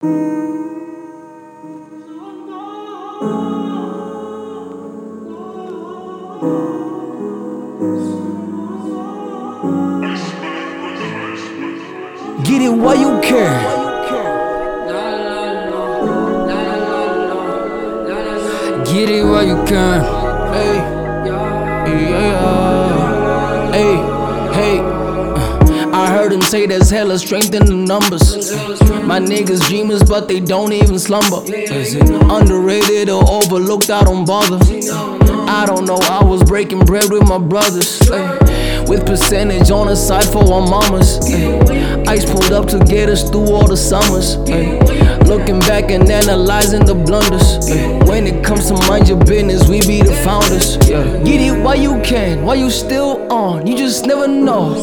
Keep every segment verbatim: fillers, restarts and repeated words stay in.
Get it while you can. Get it while you can. Hey, yeah, hey, hey. I heard him say there's hella strength in the numbers. My niggas dreamers, but they don't even slumber. Is it underrated or overlooked? I don't bother. I don't know, I was breaking bread with my brothers, ay, with percentage on the side for our mamas, ay. Ice pulled up to get us through all the summers, ay. Looking back and analyzing the blunders, ay. When it comes to mind your business, we be the founders, yeah. Get it while you can, while you still on, you just never know.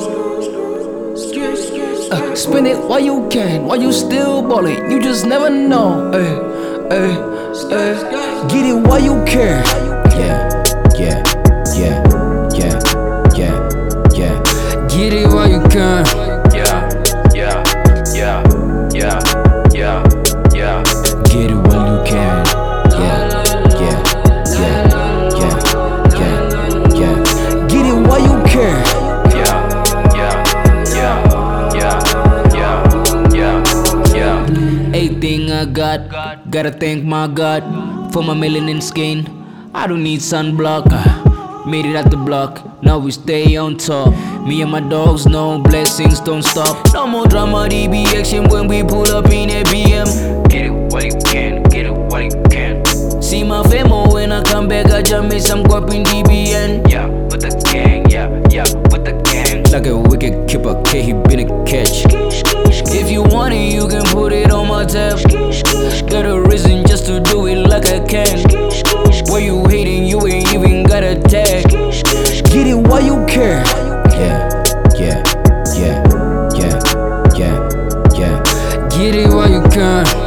uh, Spin it while you can, while you still ballin', you just never know, ay, ay, ay. Get it while you can. Yeah, yeah, yeah, yeah, yeah, yeah. Get it while you can. Yeah, yeah, yeah, yeah, yeah, yeah. Get it while you can. Yeah, yeah, yeah, yeah, yeah, yeah. Get it while you can. Yeah, yeah, yeah, yeah, yeah, yeah, yeah. Everything I got, gotta thank my God for my melanin skin. I don't need sunblock, uh, made it out the block, now we stay on top. Me and my dogs know blessings don't stop. No more drama, D B action when we pull up in a B M. Get it while you can, get it while you can. See my famo when I come back, I just made some guap in D B N. Yeah, with the gang, yeah, yeah, with the gang. Like a wicked keeper, K, he been a catch. If you want it, you can put it on my tab. Got a reason just to do it like I can. Where you hating, you ain't even got a tag. Get it while you can. Yeah, yeah, yeah, yeah, yeah, yeah. Get it while you can.